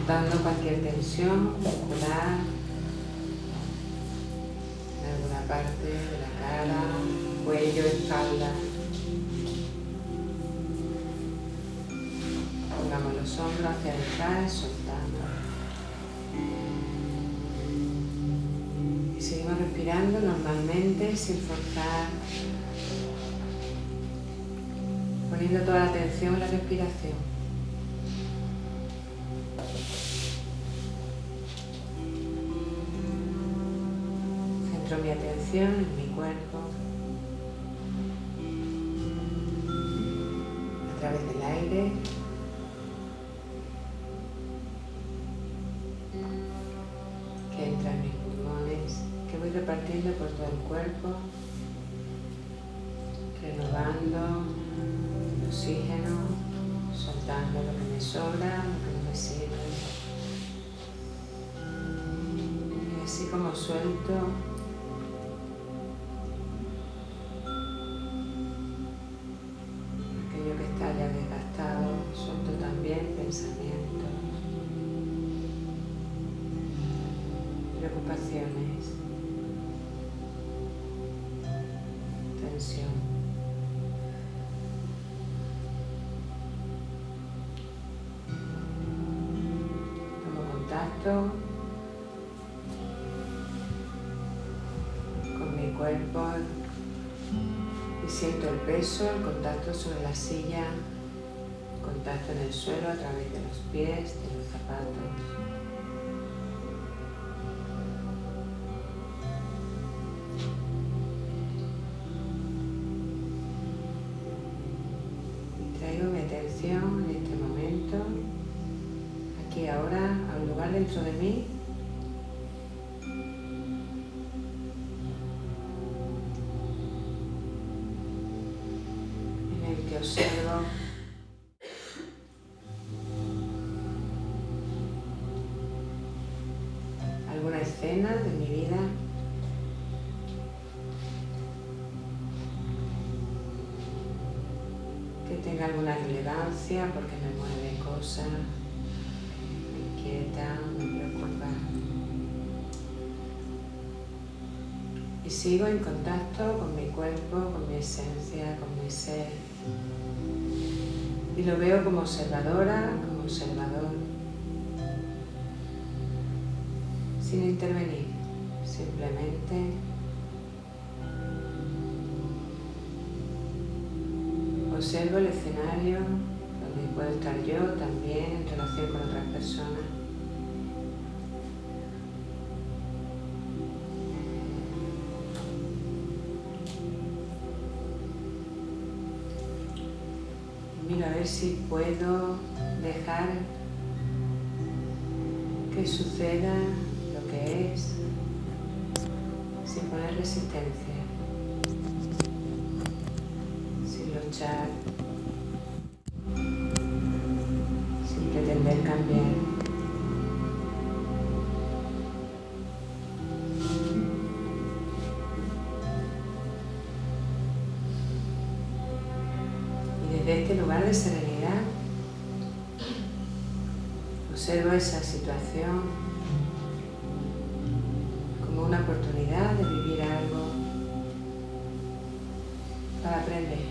soltando cualquier tensión muscular en alguna parte de la cara, cuello, espalda. Pongamos los hombros hacia detrás, soltando. Y seguimos respirando normalmente, sin forzar, poniendo toda la atención en la respiración. Centro mi atención en mi cuerpo, a través del aire, que entra en mis pulmones, que voy repartiendo por todo el cuerpo, renovando el oxígeno, soltando lo que me sobra, lo que no me sirve. Y así como suelto, aquello que está ya desgastado, suelto también pensamientos, preocupaciones, tensión. Tomo contacto con mi cuerpo y siento el peso, el contacto sobre la silla, el contacto en el suelo a través de los pies, de los zapatos. Y traigo mi atención en este momento, aquí ahora, a un lugar dentro de mí en el que observo alguna escena de mi vida que tenga alguna relevancia porque me mueve cosas, me inquieta, me preocupa. Y sigo en contacto con mi cuerpo, con mi esencia, con mi ser. Y lo veo como observadora, como observador, sin intervenir, simplemente observo el escenario donde puedo estar yo también en relación con otras personas. Miro a ver si puedo dejar que suceda lo que es sin poner resistencia, sin luchar, sin pretender cambiar. Y desde este lugar de serenidad observo esa situación como una oportunidad de vivir algo para aprender.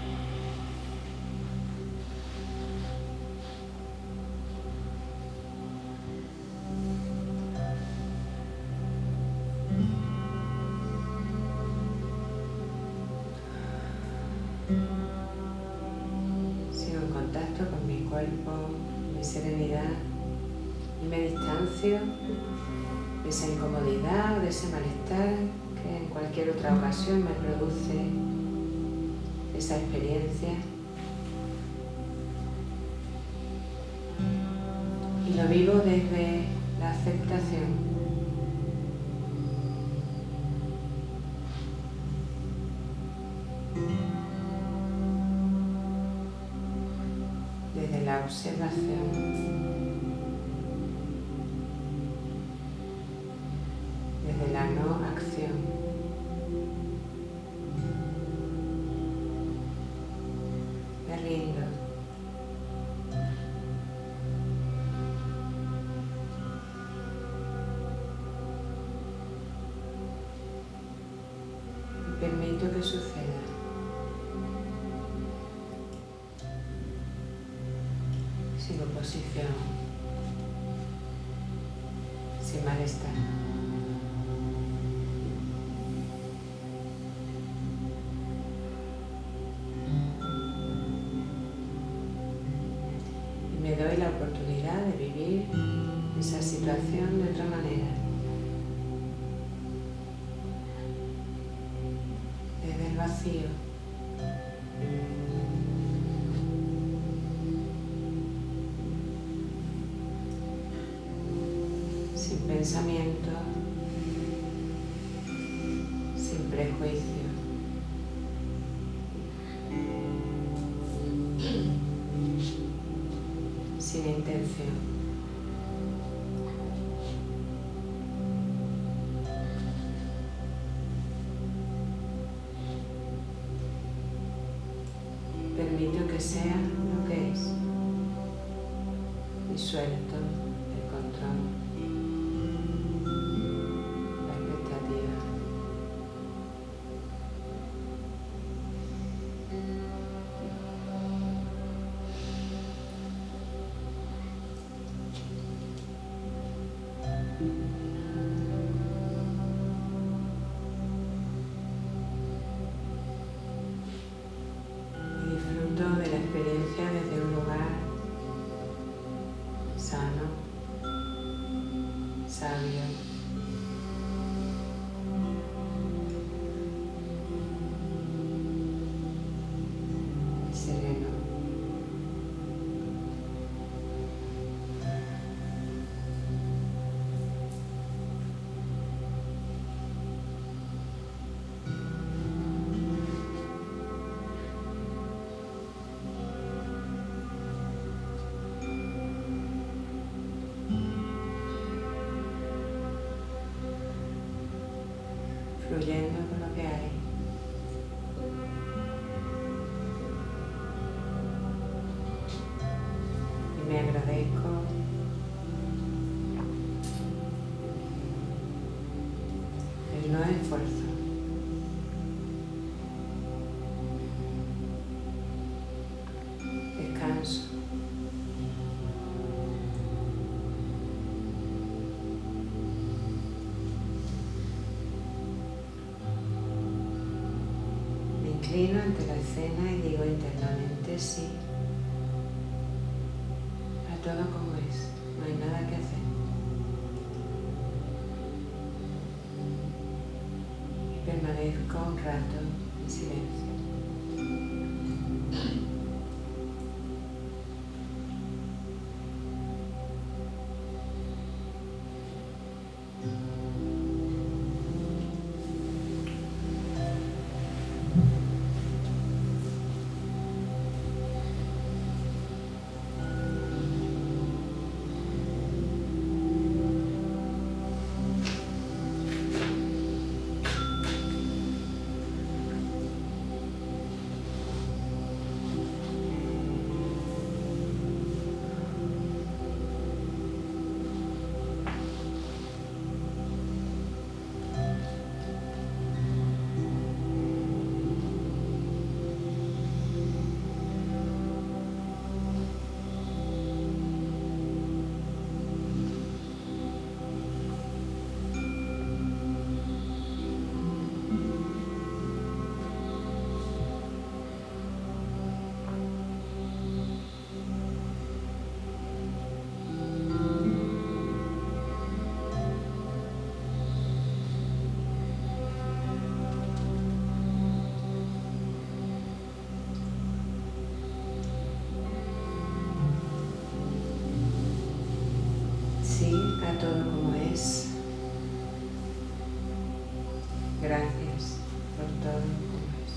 Sigo en contacto con mi cuerpo, mi serenidad y me distancio de esa incomodidad o de ese malestar que en cualquier otra ocasión me produce esa experiencia. Y lo vivo desde la aceptación. Desde la observación. Desde la no acción. Me rindo. que suceda. Sin oposición, sin malestar. Y me doy la oportunidad de vivir esa situación de otra manera. Desde el vacío. Sin pensamiento, sin prejuicio. Sin intención. Permito que sea lo que es y suelto el control, la expectativa. Disfruto de la experiencia desde un lugar sano, sabio, y sereno. Fluyendo con lo que hay. Y me agradezco el no esfuerzo. Descanso. Me inclino ante la escena y digo internamente sí a todo como es, no hay nada que hacer. Y permanezco un rato en silencio. A todo como es. Gracias por todo como es.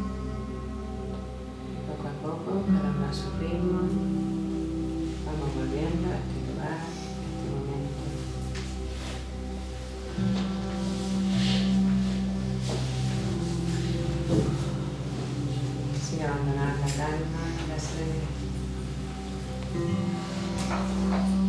Poco a poco, cada uno a su ritmo, vamos volviendo volviendo a este lugar, a este momento. Sin abandonar la calma y la serenidad.